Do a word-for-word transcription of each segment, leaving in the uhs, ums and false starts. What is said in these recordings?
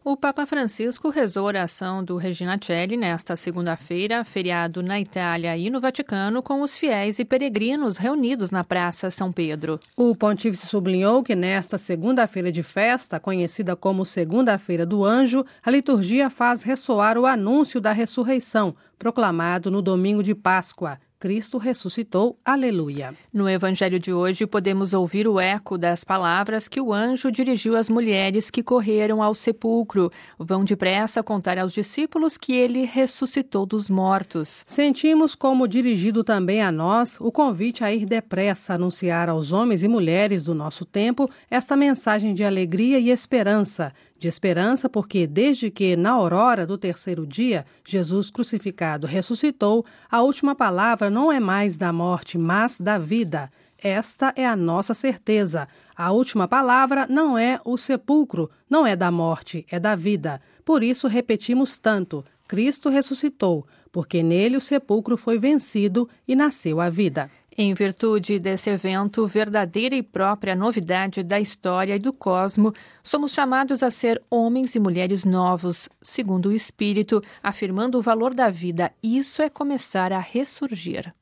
O Papa Francisco rezou a oração do Regina Coeli nesta segunda-feira, feriado na Itália e no Vaticano, com os fiéis e peregrinos reunidos na Praça São Pedro. O pontífice sublinhou que nesta segunda-feira de festa, conhecida como Segunda-feira do Anjo, a liturgia faz ressoar o anúncio da ressurreição, proclamado no domingo de Páscoa. Cristo ressuscitou, aleluia. No evangelho de hoje, podemos ouvir o eco das palavras que o anjo dirigiu às mulheres que correram ao sepulcro. Vão depressa contar aos discípulos que ele ressuscitou dos mortos. Sentimos como dirigido também a nós o convite a ir depressa anunciar aos homens e mulheres do nosso tempo esta mensagem de alegria e esperança. De esperança porque, desde que, na aurora do terceiro dia, Jesus crucificado ressuscitou, a última palavra não é mais da morte, mas da vida. Esta é a nossa certeza. A última palavra não é o sepulcro, não é da morte, é da vida. Por isso repetimos tanto, Cristo ressuscitou, porque nele o sepulcro foi vencido e nasceu a vida. Em virtude desse evento, verdadeira e própria novidade da história e do cosmo, somos chamados a ser homens e mulheres novos, segundo o Espírito, afirmando o valor da vida. Isso é começar a ressurgir.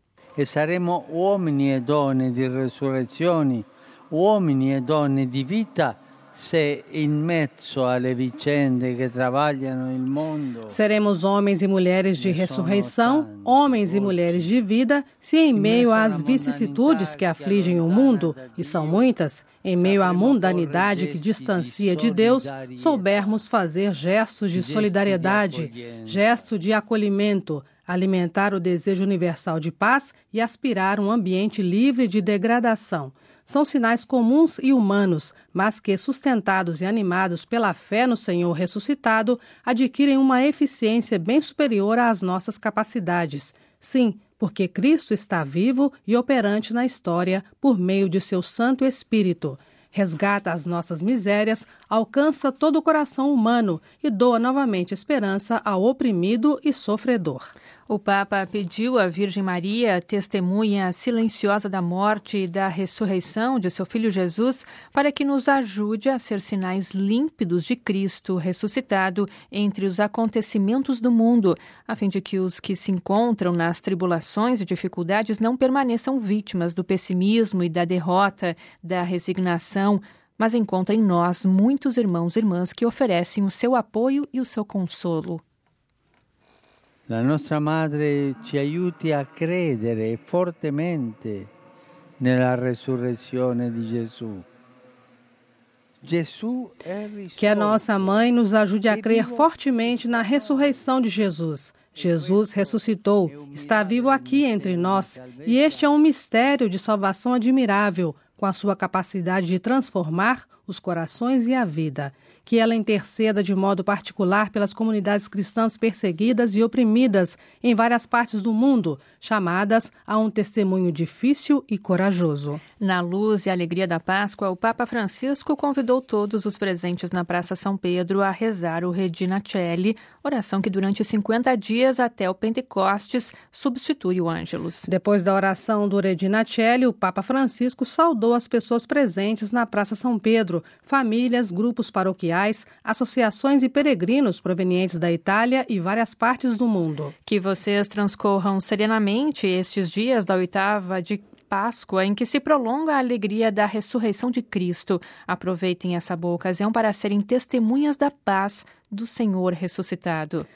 E saremo uomini e donne di resurrezione, uomini e donne di vita, se in mezzo alle vicende che travagliano il mondo. Seremos homens e mulheres de ressurreição, homens e mulheres de vida, se em meio às vicissitudes que afligem o mundo, e são muitas, em meio à mundanidade que distancia de Deus, soubermos fazer gestos de solidariedade, gesto de acolhimento, alimentar o desejo universal de paz e aspirar um ambiente livre de degradação. São sinais comuns e humanos, mas que, sustentados e animados pela fé no Senhor ressuscitado, adquirem uma eficiência bem superior às nossas capacidades. Sim, porque Cristo está vivo e operante na história por meio de seu Santo Espírito. Resgata as nossas misérias, alcança todo o coração humano e doa novamente esperança ao oprimido e sofredor. O Papa pediu à Virgem Maria, testemunha silenciosa da morte e da ressurreição de seu Filho Jesus, para que nos ajude a ser sinais límpidos de Cristo ressuscitado entre os acontecimentos do mundo, a fim de que os que se encontram nas tribulações e dificuldades não permaneçam vítimas do pessimismo e da derrota, da resignação, mas encontrem em nós muitos irmãos e irmãs que oferecem o seu apoio e o seu consolo. La nostra Madre ci aiuti a credere fortemente nella resurrezione di Gesù. Que a nossa Mãe nos ajude a crer fortemente na ressurreição de Jesus. Jesus ressuscitou, está vivo aqui entre nós, e este é um mistério de salvação admirável, com a sua capacidade de transformar os corações e a vida. Que ela interceda de modo particular pelas comunidades cristãs perseguidas e oprimidas em várias partes do mundo, chamadas a um testemunho difícil e corajoso. Na luz e alegria da Páscoa, o Papa Francisco convidou todos os presentes na Praça São Pedro a rezar o Regina Coeli, oração que durante cinquenta dias até o Pentecostes substitui o Ângelus. Depois da oração do Regina Coeli, o Papa Francisco saudou as pessoas presentes na Praça São Pedro, famílias, grupos paroquiais, associações e peregrinos provenientes da Itália e várias partes do mundo. Que vocês transcorram serenamente estes dias da oitava de Páscoa, em que se prolonga a alegria da ressurreição de Cristo. Aproveitem essa boa ocasião para serem testemunhas da paz do Senhor ressuscitado.